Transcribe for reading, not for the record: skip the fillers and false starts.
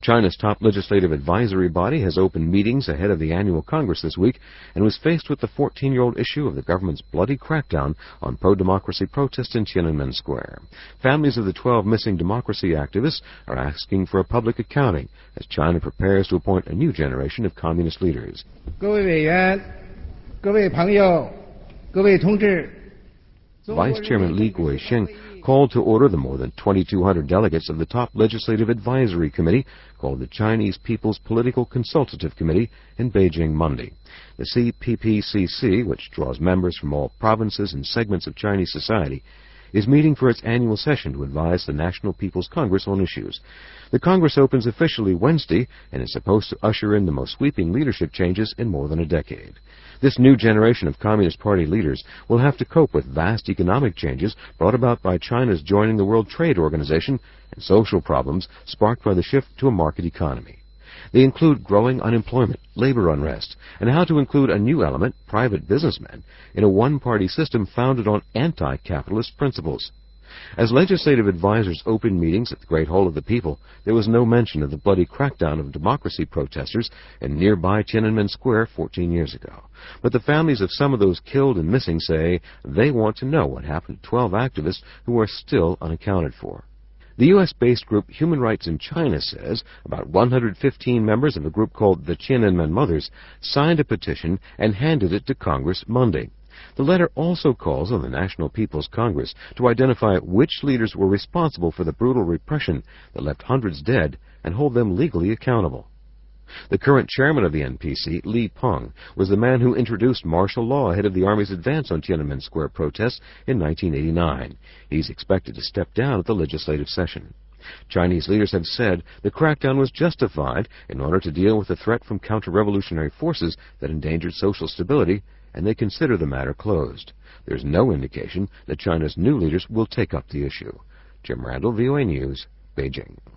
China's top legislative advisory body has opened meetings ahead of the annual Congress this week and was faced with the 14-year-old issue of the government's bloody crackdown on pro-democracy protests in Tiananmen Square. Families of the 12 missing democracy activists are asking for a public accounting as China prepares to appoint a new generation of communist leaders. Vice Chairman Li Guixing called to order the more than 2,200 delegates of the top Legislative Advisory Committee, called the Chinese People's Political Consultative Committee, in Beijing Monday. The CPPCC, which draws members from all provinces and segments of Chinese society, is meeting for its annual session to advise the National People's Congress on issues. The Congress opens officially Wednesday and is supposed to usher in the most sweeping leadership changes in more than a decade. This new generation of Communist Party leaders will have to cope with vast economic changes brought about by China's joining the World Trade Organization and social problems sparked by the shift to a market economy. They include growing unemployment, labor unrest, and how to include a new element, private businessmen, in a one-party system founded on anti-capitalist principles. As legislative advisors opened meetings at the Great Hall of the People, there was no mention of the bloody crackdown of democracy protesters in nearby Tiananmen Square 14 years ago. But the families of some of those killed and missing say they want to know what happened to 12 activists who are still unaccounted for. The U.S.-based group Human Rights in China says about 115 members of a group called the Tiananmen Mothers signed a petition and handed it to Congress Monday. The letter also calls on the National People's Congress to identify which leaders were responsible for the brutal repression that left hundreds dead and hold them legally accountable. The current chairman of the NPC, Li Peng, was the man who introduced martial law ahead of the Army's advance on Tiananmen Square protests in 1989. He's expected to step down at the legislative session. Chinese leaders have said the crackdown was justified in order to deal with the threat from counter-revolutionary forces that endangered social stability, and they consider the matter closed. There's no indication that China's new leaders will take up the issue. Jim Randall, VOA News, Beijing.